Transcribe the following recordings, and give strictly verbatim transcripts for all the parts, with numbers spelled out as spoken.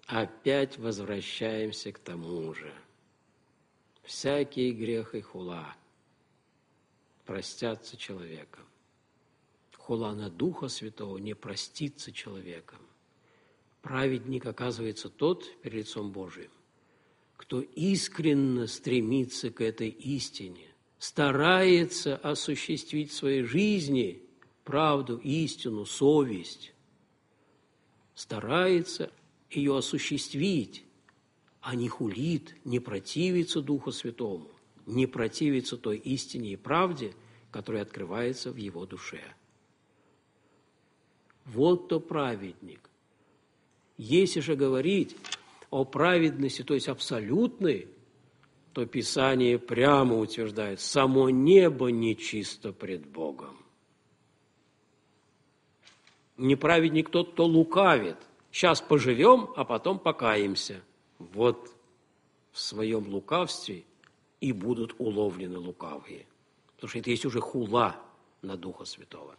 опять возвращаемся к тому же. Всякий грех и хула простятся человеком. Хула на Духа Святого не простится человеком. Праведник оказывается тот перед лицом Божиим, кто искренне стремится к этой истине, старается осуществить в своей жизни правду, истину, совесть, старается ее осуществить, а не хулит, не противится Духу Святому, не противится той истине и правде, которая открывается в его душе. Вот кто праведник. Если же говорить о праведности, то есть абсолютной, то Писание прямо утверждает, само небо нечисто пред Богом. Неправедник тот, кто лукавит. Сейчас поживем, а потом покаемся. Вот в своем лукавстве и будут уловлены лукавые. Потому что это есть уже хула на Духа Святого.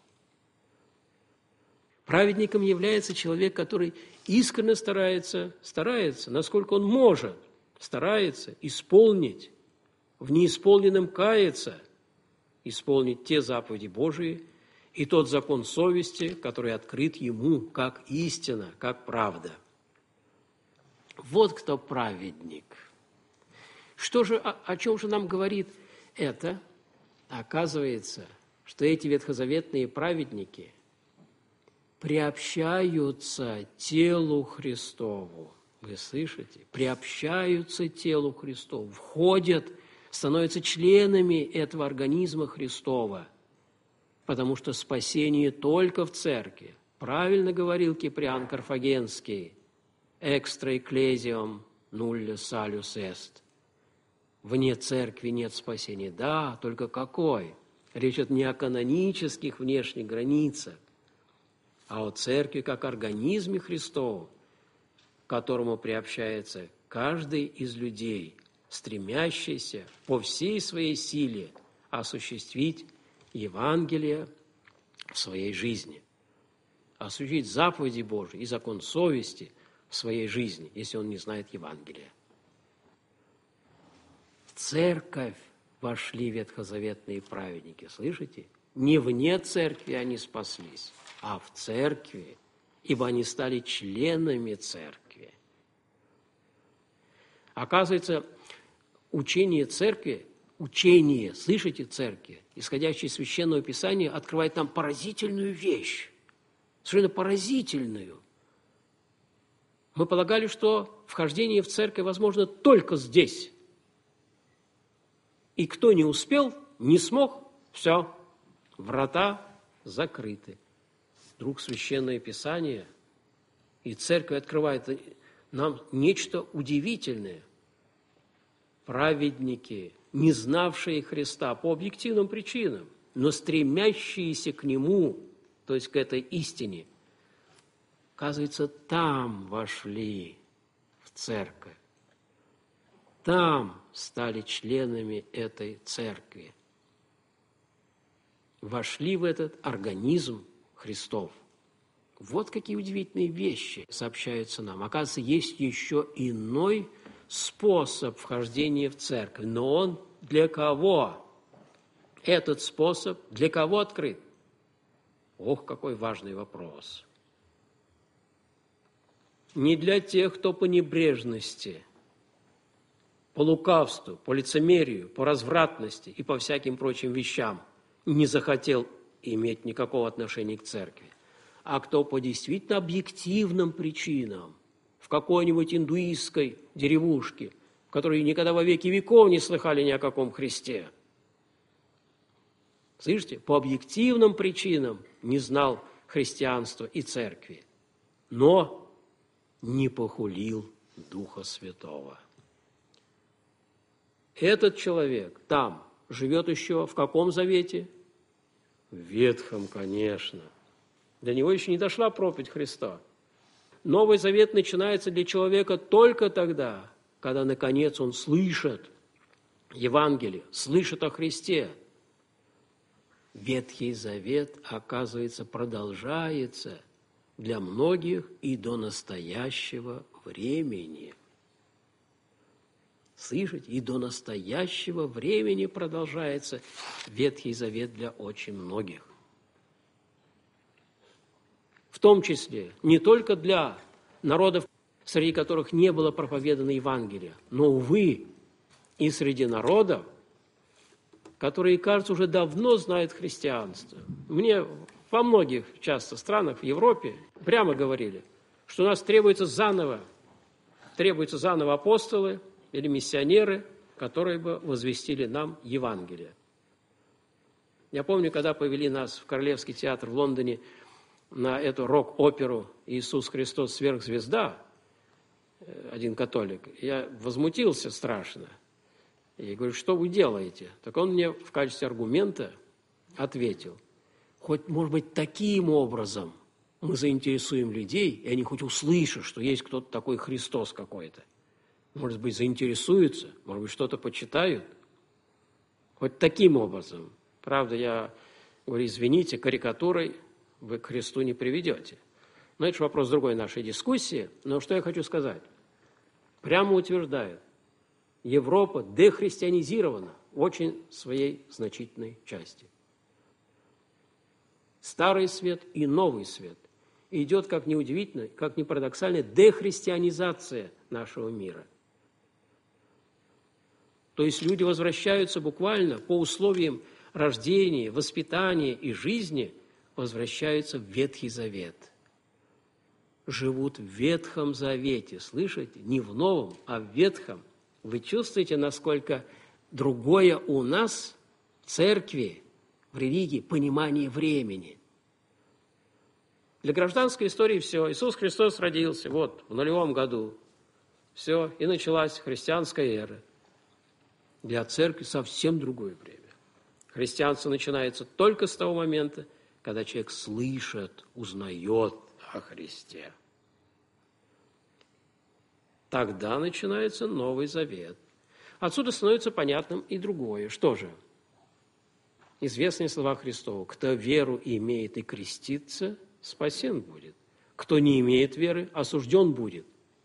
Праведником является человек, который искренне старается, старается, насколько он может, старается исполнить, в неисполненном каяться, исполнить те заповеди Божии и тот закон совести, который открыт ему как истина, как правда. Вот кто праведник. Что же, о, о чем же нам говорит это? Оказывается, что эти ветхозаветные праведники приобщаются телу Христову. Вы слышите? Приобщаются телу Христову, входят, становятся членами этого организма Христова, потому что спасение только в церкви. Правильно говорил Киприан Карфагенский, «Экстра экклезиум нулля салюс эст». Вне церкви нет спасения. Да, только какой? Речь идет не о канонических внешних границах, а о церкви как организме Христовом, к которому приобщается каждый из людей, стремящийся по всей своей силе осуществить Евангелие в своей жизни, осуществить заповеди Божьи и закон совести в своей жизни, если он не знает Евангелия. В церковь вошли ветхозаветные праведники, слышите? Не вне церкви они спаслись, а в церкви, ибо они стали членами церкви. Оказывается, учение церкви, учение, слышите, церкви, исходящее из Священного Писания, открывает нам поразительную вещь, совершенно поразительную. Мы полагали, что вхождение в церковь возможно только здесь. И кто не успел, не смог, все, врата закрыты. Вдруг Священное Писание и церковь открывает нам нечто удивительное. Праведники, не знавшие Христа по объективным причинам, но стремящиеся к Нему, то есть к этой истине, оказывается, там вошли в церковь. Там стали членами этой церкви. Вошли в этот организм Христов. Вот какие удивительные вещи сообщаются нам. Оказывается, есть еще иной способ вхождения в церковь. Но он для кого? Этот способ для кого открыт? Ох, какой важный вопрос. Не для тех, кто по небрежности, по лукавству, по лицемерию, по развратности и по всяким прочим вещам не захотел иметь никакого отношения к церкви, а кто по действительно объективным причинам в какой-нибудь индуистской деревушке, в которой никогда во веки веков не слыхали ни о каком Христе. Слышите? По объективным причинам не знал христианства и церкви, но не похулил Духа Святого. Этот человек там живет еще в каком завете? В Ветхом, конечно. До него еще не дошла проповедь Христа. Новый Завет начинается для человека только тогда, когда, наконец, он слышит Евангелие, слышит о Христе. Ветхий Завет, оказывается, продолжается для многих и до настоящего времени. Слышите? И до настоящего времени продолжается Ветхий Завет для очень многих. В том числе не только для народов, среди которых не было проповедано Евангелие, но, увы, и среди народов, которые, кажется, уже давно знают христианство. Мне во многих часто странах в Европе прямо говорили, что у нас требуется заново, требуются заново апостолы или миссионеры, которые бы возвестили нам Евангелие. Я помню, когда повели нас в Королевский театр в Лондоне на эту рок-оперу «Иисус Христос сверхзвезда», один католик, я возмутился страшно. И говорю, что вы делаете? Так он мне в качестве аргумента ответил, хоть, может быть, таким образом мы заинтересуем людей, и они хоть услышат, что есть кто-то такой Христос какой-то. Может быть, заинтересуются, может быть, что-то почитают. Хоть таким образом. Правда, я говорю, извините, карикатурой вы к Христу не приведете. Но это же вопрос другой нашей дискуссии. Но что я хочу сказать? Прямо утверждаю, Европа дехристианизирована в очень своей значительной части. Старый свет и новый свет. И идет, как ни удивительно, как ни парадоксально, дехристианизация нашего мира. То есть люди возвращаются буквально по условиям рождения, воспитания и жизни, возвращаются в Ветхий Завет. Живут в Ветхом Завете, слышите? Не в Новом, а в Ветхом. Вы чувствуете, насколько другое у нас в церкви, в религии, понимание времени. Для гражданской истории все. Иисус Христос родился, вот, в нулевом году. Все, и началась христианская эра. Для церкви совсем другое время. Христианство начинается только с того момента, когда человек слышит, узнает о Христе. Тогда начинается Новый Завет. Отсюда становится понятным и другое. Что же? Известные слова Христова. Кто веру имеет и крестится, спасен будет. Кто не имеет веры, осужден будет.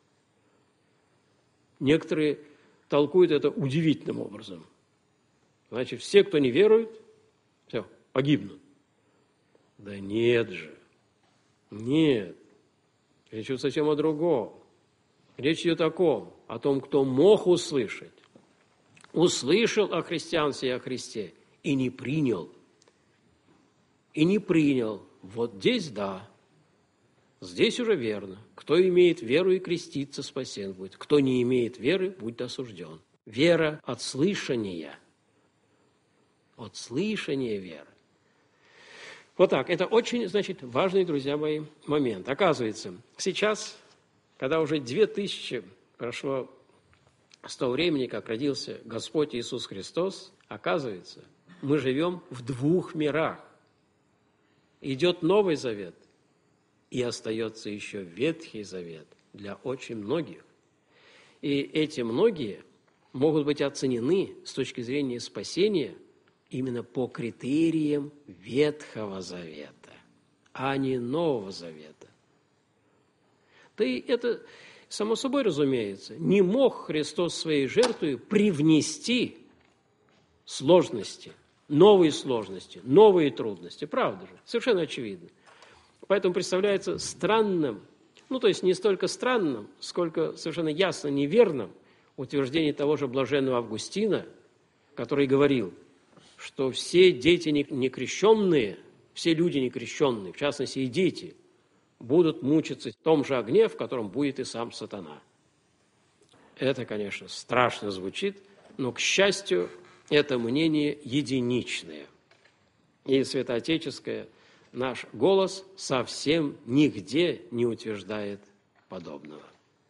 Некоторые толкуют это удивительным образом. Значит, все, кто не верует, все, погибнут. Да нет же. Нет. Речь идет совсем о другом. Речь идет о ком? О том, кто мог услышать. Услышал о христианстве и о Христе и не принял. И не принял. Вот здесь да. Здесь уже верно. Кто имеет веру и крестится, спасен будет. Кто не имеет веры, будет осужден. Вера от слышания. От слышания веры. Вот так. Это очень, значит, важный, друзья мои, момент. Оказывается, сейчас, когда уже две тысячи прошло с того времени, как родился Господь Иисус Христос, оказывается, мы живем в двух мирах. Идет Новый Завет, и остается еще Ветхий Завет для очень многих. И эти многие могут быть оценены с точки зрения спасения именно по критериям Ветхого Завета, а не Нового Завета. Да и это, само собой разумеется, не мог Христос своей жертвой привнести сложности, новые сложности, новые трудности. Правда же? Совершенно очевидно. Поэтому представляется странным, ну то есть не столько странным, сколько совершенно ясно неверным утверждение того же блаженного Августина, который говорил, что все дети некрещенные, все люди некрещенные, в частности и дети, будут мучиться в том же огне, в котором будет и сам сатана. Это, конечно, страшно звучит, но, к счастью, это мнение единичное. И святоотеческое наш голос совсем нигде не утверждает подобного.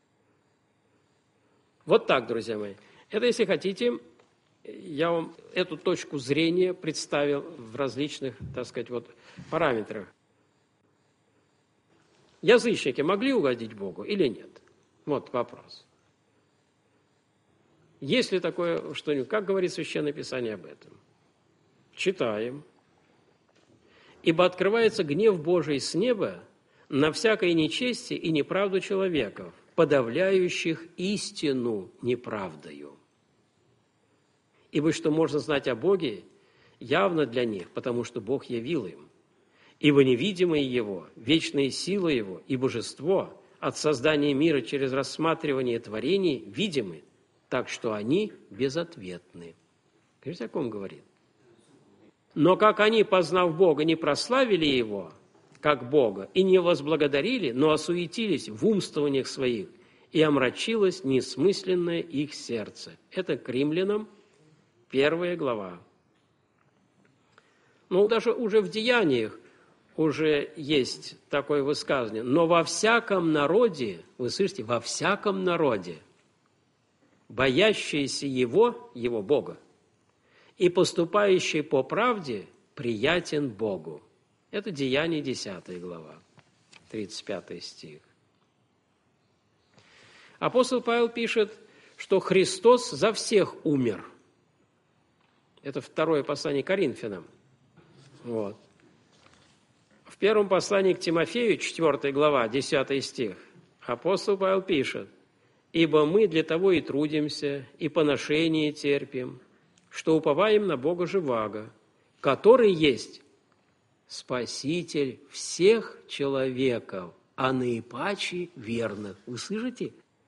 Вот так, друзья мои. Это, если хотите, я вам эту точку зрения представил в различных, так сказать, вот параметрах. Язычники могли угодить Богу или нет? Вот вопрос. Есть ли такое что-нибудь? Как говорит Священное Писание об этом? Читаем. «Ибо открывается гнев Божий с неба на всякой нечестие и неправду человеков, подавляющих истину неправдою. Ибо что можно знать о Боге, явно для них, потому что Бог явил им. Ибо невидимое Его, вечная сила Его и божество от создания мира через рассматривание творений видимы, так что они безответны. Видите, о ком говорит? Но как они, познав Бога, не прославили Его, как Бога, и не возблагодарили, но осуетились в умствованиях своих, и омрачилось несмысленное их сердце. Это к Римлянам, первая глава. Ну, даже уже в Деяниях уже есть такое высказывание. Но во всяком народе, вы слышите, во всяком народе, боящийся Его, Его Бога, и поступающий по правде, приятен Богу. Это Деяние, десятая глава, тридцать пятый стих. Апостол Павел пишет, что Христос за всех умер. Это второе послание к Коринфянам. Вот. В первом послании к Тимофею, четвёртая глава, десятый стих, апостол Павел пишет: «Ибо мы для того и трудимся, и поношение терпим, что уповаем на Бога живаго, который есть Спаситель всех человеков, а наипаче верных». Вы слышите?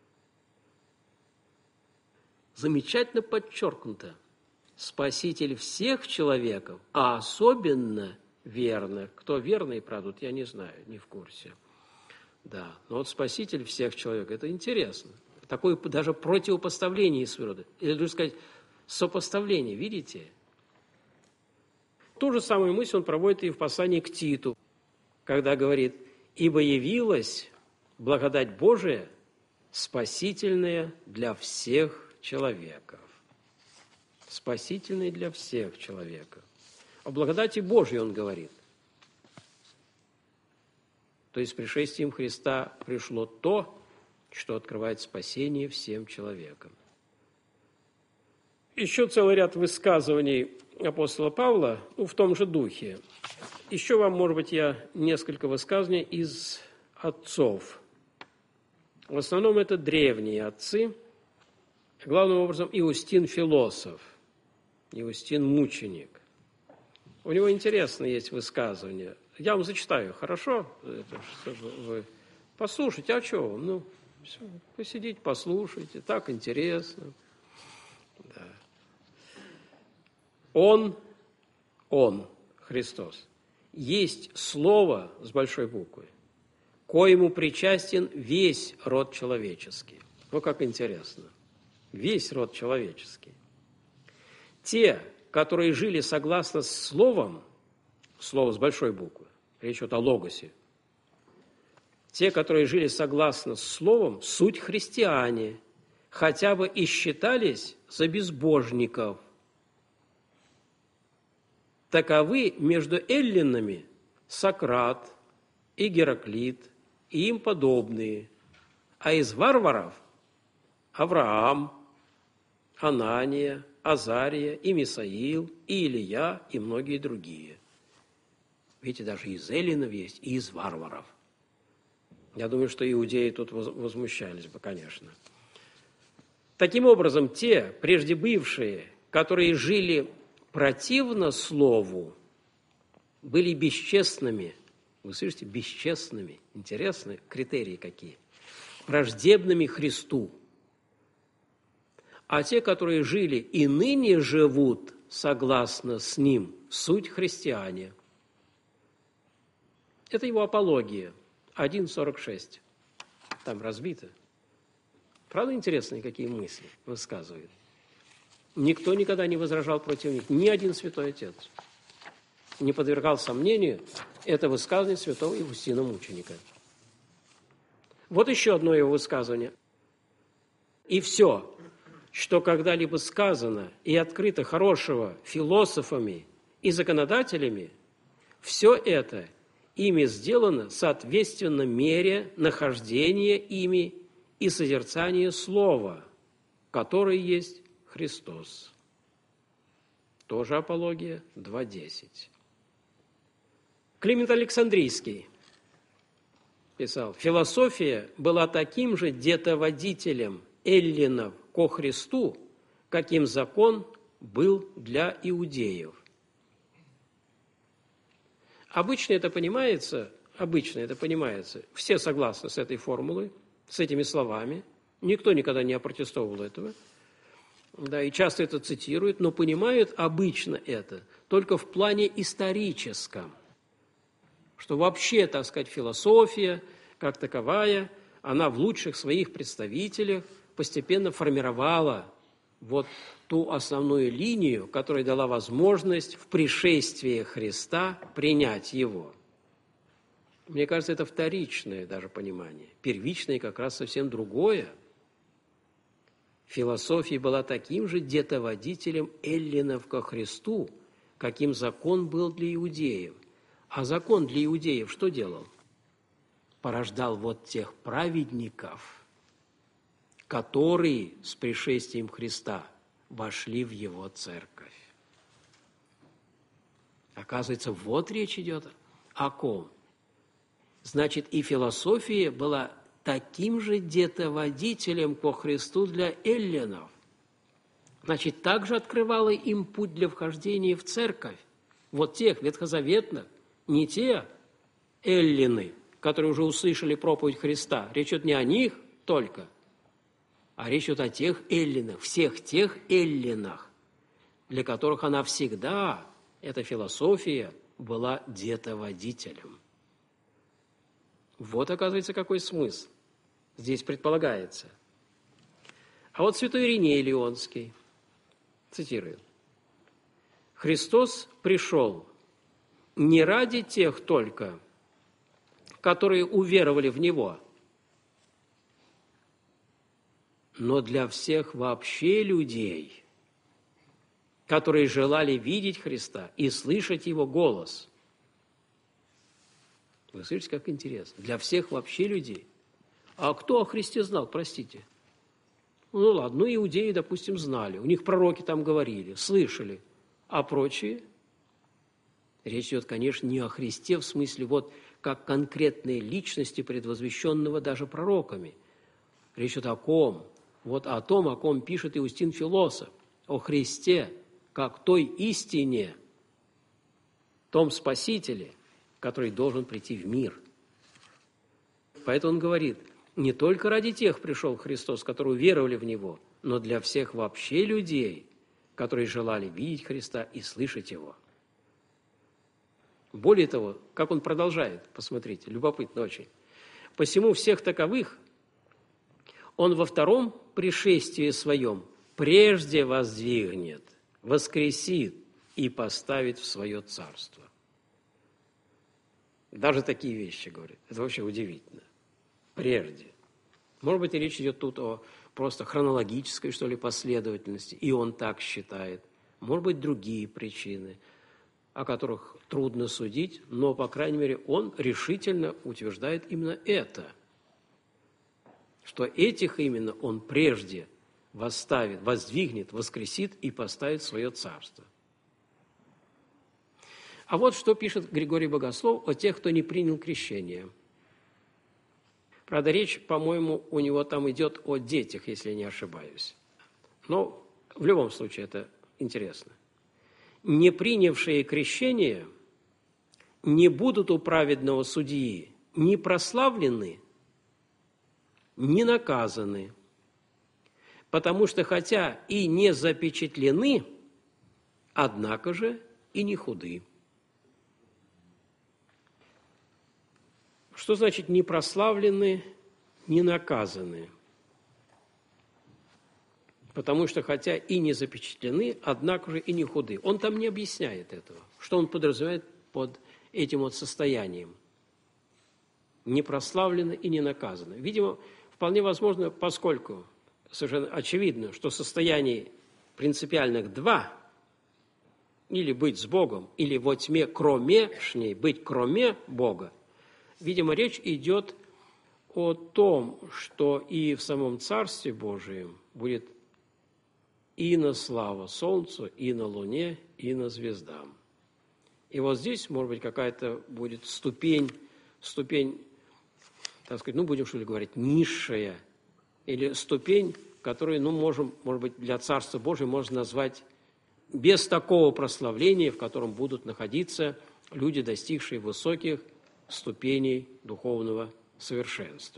Замечательно подчеркнуто. Спаситель всех человеков, а особенно верных. Кто верный, правда, я не знаю, не в курсе. Да, но вот Спаситель всех человеков, это интересно. Такое даже противопоставление своего рода. Или, лучше сказать, сопоставление, видите? Ту же самую мысль он проводит и в послании к Титу, когда говорит: «Ибо явилась благодать Божия, спасительная для всех человеков». Спасительная для всех человеков. О благодати Божьей он говорит. То есть с пришествием Христа пришло то, что открывает спасение всем человекам. Еще целый ряд высказываний апостола Павла, ну, в том же духе. Еще вам, может быть, я несколько высказываний из отцов. В основном это древние отцы. Главным образом Иустин философ, Иустин мученик. У него интересно есть высказывание. Я вам зачитаю, хорошо? Это, чтобы вы послушайте. А что вам? Ну, посидите, послушайте. Так интересно. Да. Он, Он, Христос, есть Слово с большой буквы, коему причастен весь род человеческий. Вот как интересно. Весь род человеческий. Те, которые жили согласно с Словом, Слово с большой буквы, речь идет о Логосе, те, которые жили согласно с Словом, суть христиане, хотя бы и считались за безбожников. Таковы между эллинами Сократ и Гераклит и им подобные, а из варваров Авраам, Анания, Азария и Мисаил, и Илия, и многие другие. Видите, даже из эллинов есть, и из варваров. Я думаю, что иудеи тут возмущались бы, конечно. Таким образом, те, прежде бывшие, которые жили противно Слову, были бесчестными. Вы слышите, бесчестными. Интересные критерии какие. Враждебными Христу. А те, которые жили и ныне живут согласно с Ним, суть христиане. Это его апология, один сорок шесть. Там разбито. Правда, интересные какие мысли высказывает? Никто никогда не возражал против них, ни один святой отец не подвергал сомнению это высказывание святого Иустина Мученика. Вот еще одно его высказывание. «И все, что когда-либо сказано и открыто хорошего философами и законодателями, все это ими сделано соответственно мере нахождения ими и созерцания Слова, которое есть Христос». Тоже апология два десять. Климент Александрийский писал, философия была таким же детоводителем эллинов ко Христу, каким закон был для иудеев. Обычно это понимается, обычно это понимается, все согласны с этой формулой, с этими словами, никто никогда не опротестовывал этого, да, и часто это цитируют, но понимают обычно это только в плане историческом, что вообще, так сказать, философия, как таковая, она в лучших своих представителях постепенно формировала вот ту основную линию, которая дала возможность в пришествии Христа принять его. Мне кажется, это вторичное даже понимание. Первичное как раз совсем другое. Философия была таким же детоводителем эллинов ко Христу, каким закон был для иудеев. А закон для иудеев что делал? Порождал вот тех праведников, которые с пришествием Христа вошли в его церковь. Оказывается, вот речь идет о ком. Значит, и философия была таким же детоводителем ко Христу для эллинов. Значит, также открывала им путь для вхождения в церковь. Вот тех ветхозаветных, не те эллины, которые уже услышали проповедь Христа. Речь идет не о них только, а речь идет о тех эллинах, всех тех эллинах, для которых она всегда, эта философия, была детоводителем. Вот, оказывается, какой смысл здесь предполагается. А вот святой Ириней Лионский, цитирую, «Христос пришел не ради тех только, которые уверовали в Него, но для всех вообще людей, которые желали видеть Христа и слышать Его голос». Вы слышите, как интересно? Для всех вообще людей. А кто о Христе знал, простите? Ну ладно, ну иудеи, допустим, знали. У них пророки там говорили, слышали. А прочие? Речь идет, конечно, не о Христе в смысле вот как конкретной личности, предвозвещенного даже пророками. Речь идет о ком? Вот о том, о ком пишет Иустин Философ. О Христе, как той истине, том Спасителе, который должен прийти в мир. Поэтому он говорит, не только ради тех пришел Христос, которые веровали в Него, но для всех вообще людей, которые желали видеть Христа и слышать Его. Более того, как он продолжает, посмотрите, любопытно очень. «Посему всех таковых он во втором пришествии своем прежде воздвигнет, воскресит и поставит в свое царство». Даже такие вещи говорит. Это вообще удивительно. Прежде. Может быть, и речь идет тут о просто хронологической, что ли, последовательности, и он так считает. Может быть, другие причины, о которых трудно судить, но, по крайней мере, он решительно утверждает именно это, что этих именно он прежде восставит, воздвигнет, воскресит и поставит в свое царство. А вот что пишет Григорий Богослов о тех, кто не принял крещение. Правда, речь, по-моему, у него там идет о детях, если я не ошибаюсь. Но в любом случае это интересно. «Не принявшие крещение не будут у праведного судьи ни прославлены, ни наказаны, потому что хотя и не запечатлены, однако же и не худы». Что значит «не прославлены, не наказаны»? Потому что хотя и не запечатлены, однако же и не худы. Он там не объясняет этого. Что он подразумевает под этим вот состоянием? Не прославлены и не наказаны. Видимо, вполне возможно, поскольку совершенно очевидно, что состояний принципиальных два, или быть с Богом, или во тьме кромешней, быть кроме Бога, видимо, речь идет о том, что и в самом Царстве Божием будет и на слава солнцу, и на луне, и на звездам. И вот здесь, может быть, какая-то будет ступень, ступень так сказать, ну, будем что ли говорить, низшая, или ступень, которую, ну, можем, может быть, для Царства Божия можно назвать без такого прославления, в котором будут находиться люди, достигшие высоких ступеней духовного совершенства.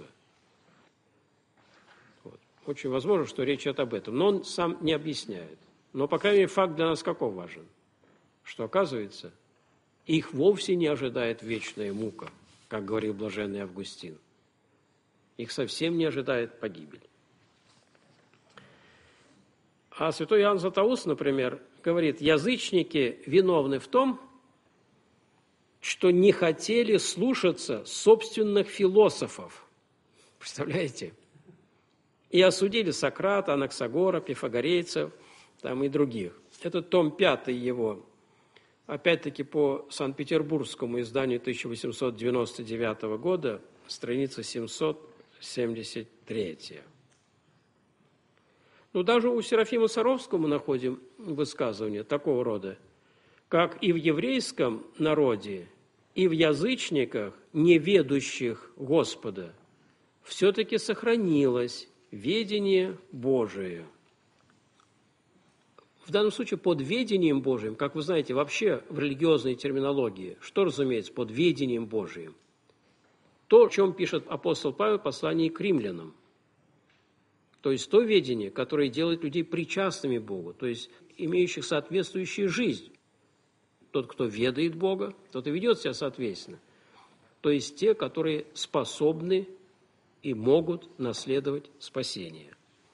Вот. Очень возможно, что речь идет об этом, но он сам не объясняет. Но, по крайней мере, факт для нас каков важен? Что, оказывается, их вовсе не ожидает вечная мука, как говорил блаженный Августин. Их совсем не ожидает погибель. А святой Иоанн Златоуст, например, говорит, язычники виновны в том, что не хотели слушаться собственных философов. Представляете? И осудили Сократа, Анаксагора, пифагорейцев там и других. Это том пятый его, опять-таки по Санкт-Петербургскому изданию тысяча восемьсот девяносто девятого года, страница семьсот семьдесят три. Ну, даже у Серафима Саровского мы находим высказывание такого рода, как и в еврейском народе, и в язычниках, не ведущих Господа, все-таки сохранилось ведение Божие. В данном случае под ведением Божиим, как вы знаете, вообще в религиозной терминологии, что разумеется под ведением Божиим? То, о чем пишет апостол Павел в послании к римлянам. То есть то ведение, которое делает людей причастными Богу, то есть имеющих соответствующую жизнь. Тот, кто ведает Бога, тот и ведет себя соответственно. То есть те, которые способны и могут наследовать спасение.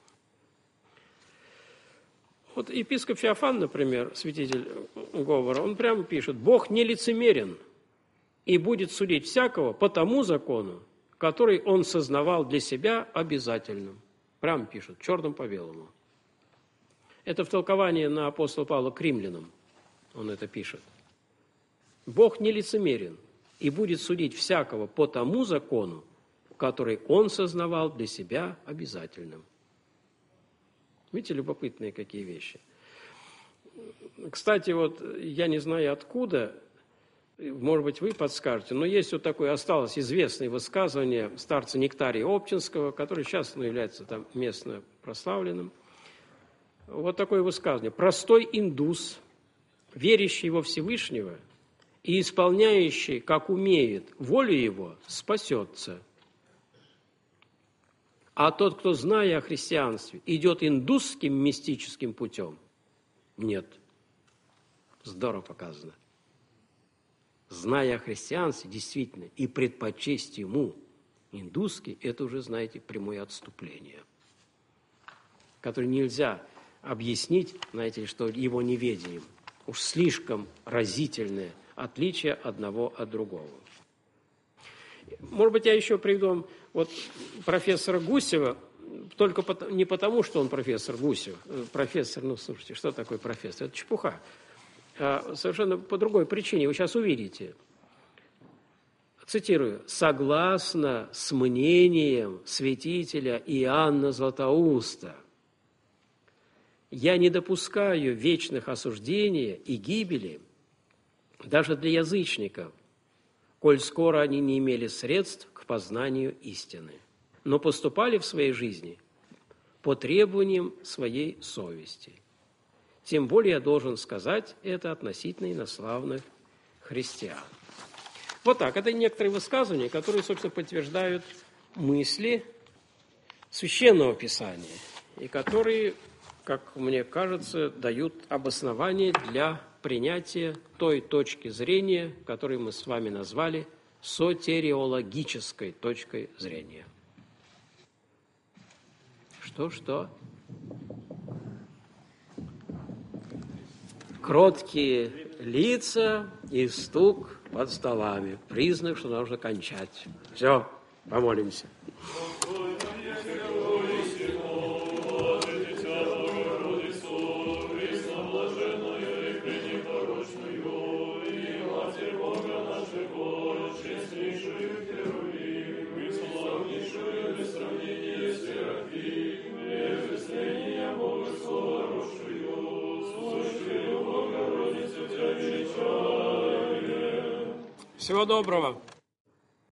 Вот епископ Феофан, например, святитель Говора, он прямо пишет: «Бог не лицемерен и будет судить всякого по тому закону, который он сознавал для себя обязательным». Прямо пишет, черным по белому. Это в толковании на апостола Павла к римлянам он это пишет. «Бог не лицемерен и будет судить всякого по тому закону, который он сознавал для себя обязательным». Видите, любопытные какие вещи. Кстати, вот я не знаю откуда, может быть, вы подскажете, но есть вот такое, осталось известное высказывание старца Нектария Обчинского, который сейчас ну, является там местно прославленным. Вот такое высказывание. «Простой индус, верящий во Всевышнего и исполняющий, как умеет, волю его, спасется. А тот, кто, зная о христианстве, идет индусским мистическим путем, нет». Здорово показано. Зная о христианстве, действительно, и предпочесть ему индусский, это уже, знаете, прямое отступление, которое нельзя объяснить, знаете, что его неведением. Уж слишком разительное отличие одного от другого. Может быть, я еще приведу вам вот профессора Гусева, только потому, не потому, что он профессор Гусев. Профессор, ну, слушайте, что такое профессор? Это чепуха. А совершенно по другой причине. Вы сейчас увидите. Цитирую. «Согласно с мнением святителя Иоанна Златоуста, я не допускаю вечных осуждения и гибели даже для язычников, коль скоро они не имели средств к познанию истины, но поступали в своей жизни по требованиям своей совести. Тем более я должен сказать это относительно инославных христиан». Вот так. Это некоторые высказывания, которые, собственно, подтверждают мысли Священного Писания и которые, как мне кажется, дают обоснование для принятия той точки зрения, которую мы с вами назвали сотериологической точкой зрения. Что-что? Кроткие лица и стук под столами. Признак, что нужно кончать. Все, помолимся. Всего доброго.